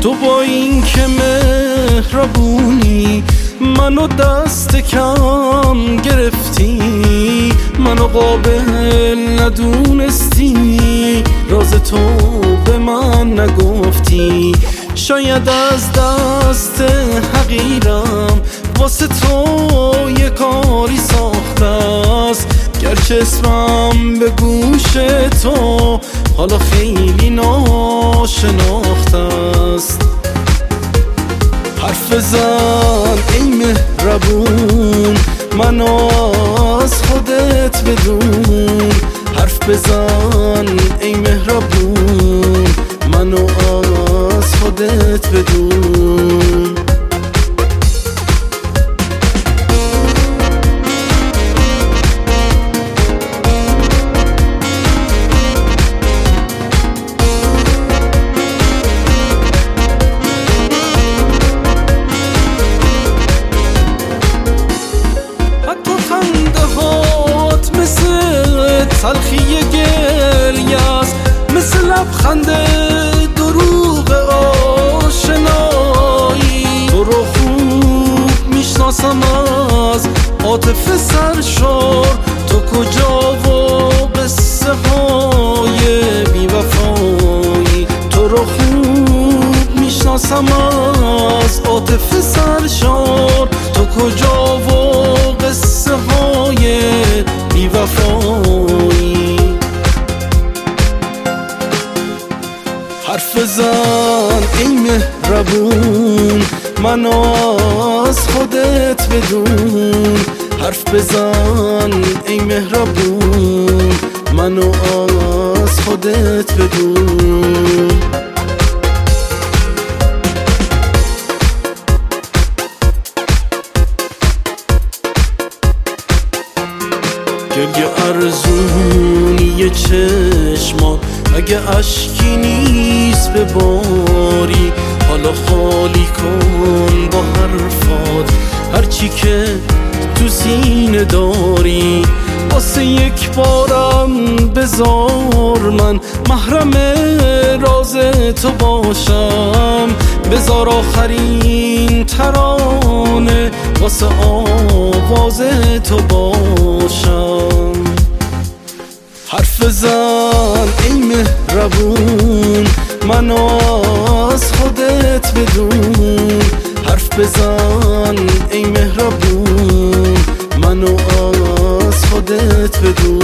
تو با این که مهربونی منو دست کم گرفتی، منو قابل ندونستی، راز تو به من نگفتی. شاید از دست حقیرم واسه تو یه کاری ساخته است، گرچه اسمم به گوش تو حالا خیلی ناشناخته است. حرف زن ای مهربون منو از خودت بدون، حرف بزن ای مهربون منو از خودت بدون. تلخی گریه‌ست مثل لبخند دروغ آشنایی، تو رو خوب میشناسم از عاطفه سرشار، تو کجا و قصه های بی‌وفایی. تو رو خوب میشناسم از عاطفه سرشار، تو کجا و قصه های بی‌وفایی. حرف زن ای مهربون منو از خودت بدون، حرف بزن ای مهربون منو از خودت بدون. گریه ارزونی چشما اگه اشکی نیست بباری، حالا خالی کن با حرفات هرچی که تو سینه داری. واسه یک بارم بذار من محرم راز تو باشم، بذار آخرین ترانه واسه آواز تو باشم. حرف زن ای مهربون منو از خودت بدون، حرف بزن ای مهربون منو از خودت بدون.